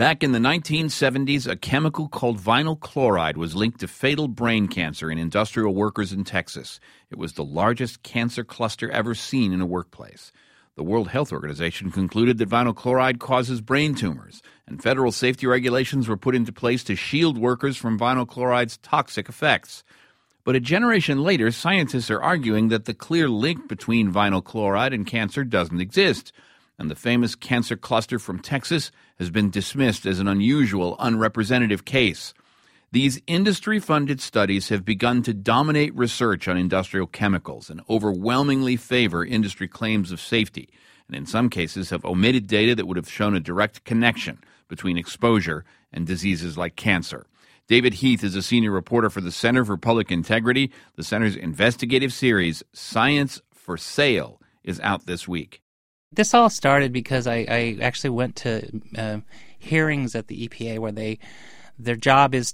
Back in the 1970s, a chemical called vinyl chloride was linked to fatal brain cancer in industrial workers in Texas. It was the largest cancer cluster ever seen in a workplace. The World Health Organization concluded that vinyl chloride causes brain tumors, and federal safety regulations were put into place to shield workers from vinyl chloride's toxic effects. But a generation later, scientists are arguing that the clear link between vinyl chloride and cancer doesn't exist, and the famous cancer cluster from Texas has been dismissed as an unusual, unrepresentative case. These industry-funded studies have begun to dominate research on industrial chemicals and overwhelmingly favor industry claims of safety, and in some cases have omitted data that would have shown a direct connection between exposure and diseases like cancer. David Heath is a senior reporter for the Center for Public Integrity. The center's investigative series, Science for Sale, is out this week. This all started because I actually went to hearings at the EPA where their job is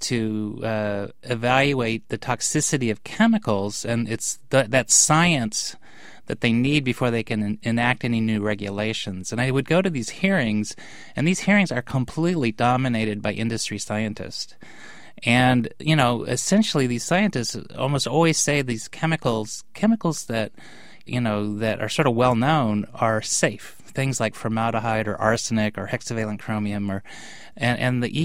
to evaluate the toxicity of chemicals, and it's that science that they need before they can enact any new regulations. And I would go to these hearings, and these hearings are completely dominated by industry scientists. And, essentially these scientists almost always say these chemicals that that are sort of well known are safe. Things like formaldehyde or arsenic or hexavalent chromium, and the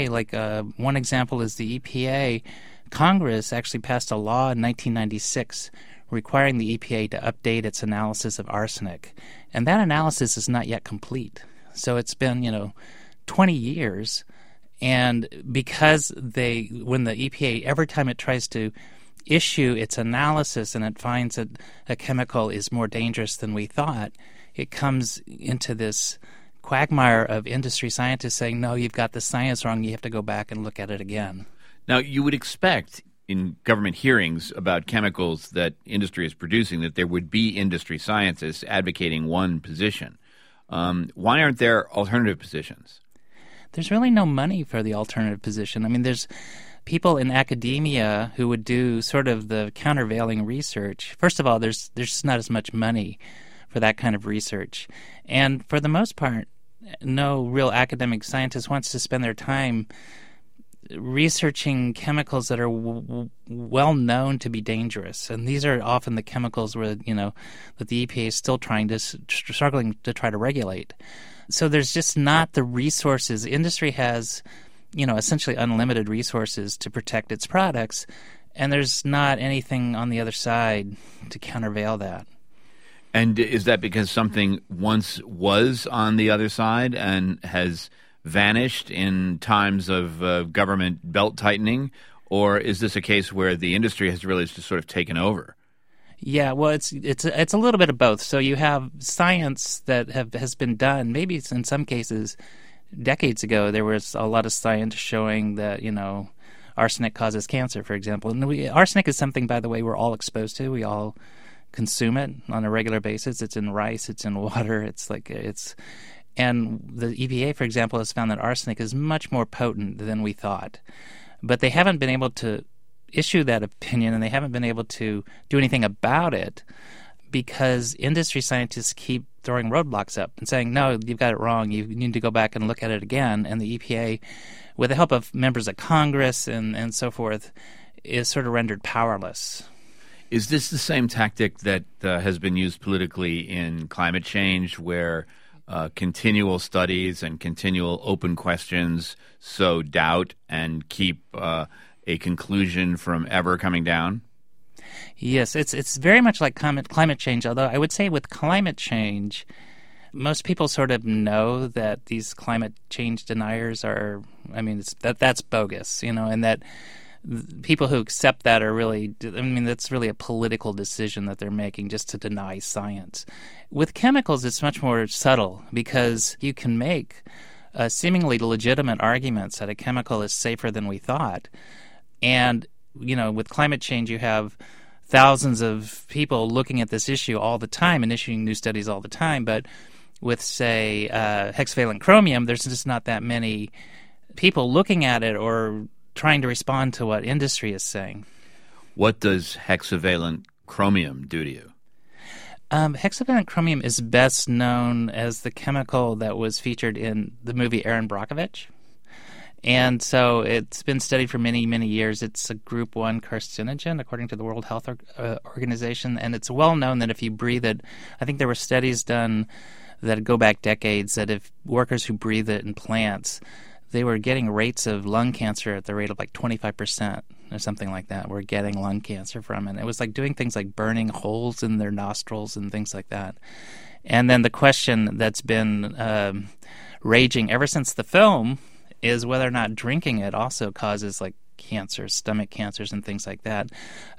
EPA. One example is the EPA. Congress actually passed a law in 1996 requiring the EPA to update its analysis of arsenic, and that analysis is not yet complete. So it's been 20 years, and because when the EPA, every time it tries to issue its analysis and it finds that a chemical is more dangerous than we thought, it comes into this quagmire of industry scientists saying, no, you've got the science wrong, you have to go back and look at it again. Now, you would expect in government hearings about chemicals that industry is producing that there would be industry scientists advocating one position. Why aren't there alternative positions? There's really no money for the alternative position. I mean, there's people in academia who would do sort of the countervailing research. First of all, there's just not as much money for that kind of research. And for the most part, no real academic scientist wants to spend their time researching chemicals that are well known to be dangerous. And these are often the chemicals where, that the EPA is still struggling to try to regulate. So there's just not the resources. Industry has essentially unlimited resources to protect its products, and there's not anything on the other side to countervail that. And is that because something once was on the other side and has vanished in times of government belt-tightening, or is this a case where the industry has really just sort of taken over? Yeah, well, it's a little bit of both. So you have science that has been done, maybe in some cases decades ago. There was a lot of science showing that, arsenic causes cancer, for example. And arsenic is something, by the way, we're all exposed to. We all consume it on a regular basis. It's in rice, it's in water, and the EPA, for example, has found that arsenic is much more potent than we thought. But they haven't been able to issue that opinion, and they haven't been able to do anything about it because industry scientists keep throwing roadblocks up and saying, no, you've got it wrong, you need to go back and look at it again. And the EPA, with the help of members of Congress and so forth, is sort of rendered powerless. Is this the same tactic that has been used politically in climate change, where continual studies and continual open questions sow doubt and keep a conclusion from ever coming down? Yes, it's very much like climate change, although I would say with climate change, most people sort of know that these climate change deniers that's bogus, and that people who accept that are really, that's really a political decision that they're making just to deny science. With chemicals, it's much more subtle because you can make seemingly legitimate arguments that a chemical is safer than we thought. And, with climate change, you have thousands of people looking at this issue all the time and issuing new studies all the time. But with, say, hexavalent chromium, there's just not that many people looking at it or trying to respond to what industry is saying. What does hexavalent chromium do to you? Hexavalent chromium is best known as the chemical that was featured in the movie Erin Brockovich. And so it's been studied for many, many years. It's a group 1 carcinogen, according to the World Health Organization. And it's well known that if you breathe it, I think there were studies done that go back decades, that if workers who breathe it in plants, they were getting rates of lung cancer at the rate of like 25% or something like that. We're getting lung cancer from it. It was like doing things like burning holes in their nostrils and things like that. And then the question that's been raging ever since the film is whether or not drinking it also causes like cancers, stomach cancers, and things like that.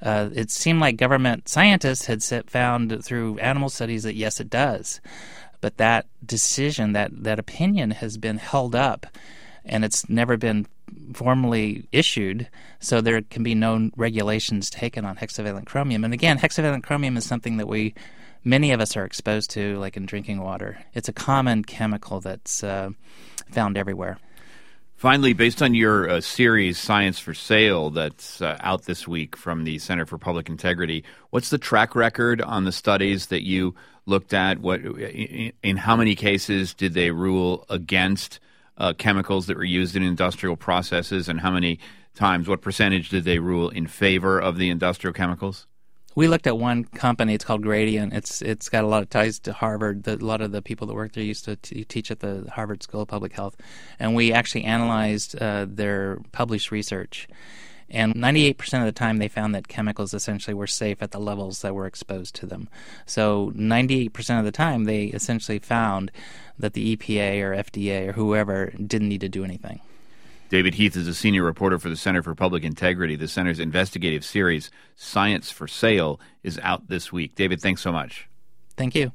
It seemed like government scientists had found through animal studies that yes, it does. But that decision, that opinion has been held up, and it's never been formally issued, so there can be no regulations taken on hexavalent chromium. And again, hexavalent chromium is something that many of us are exposed to, like in drinking water. It's a common chemical that's found everywhere. Finally, based on your series, Science for Sale, that's out this week from the Center for Public Integrity, what's the track record on the studies that you looked at? What, in how many cases did they rule against chemicals that were used in industrial processes, and how many times, what percentage did they rule in favor of the industrial chemicals? We looked at one company. It's called Gradient. It's got a lot of ties to Harvard. A lot of the people that work there used to teach at the Harvard School of Public Health. And we actually analyzed their published research. And 98% of the time they found that chemicals essentially were safe at the levels that were exposed to them. So 98% of the time they essentially found that the EPA or FDA or whoever didn't need to do anything. David Heath is a senior reporter for the Center for Public Integrity. The center's investigative series, Science for Sale, is out this week. David, thanks so much. Thank you.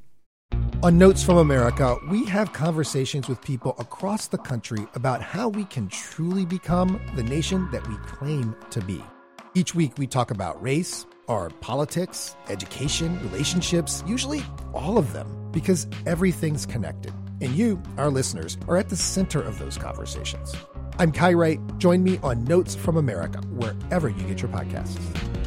On Notes from America, we have conversations with people across the country about how we can truly become the nation that we claim to be. Each week, we talk about race, our politics, education, relationships, usually all of them, because everything's connected. And you, our listeners, are at the center of those conversations. I'm Kai Wright. Join me on Notes from America, wherever you get your podcasts.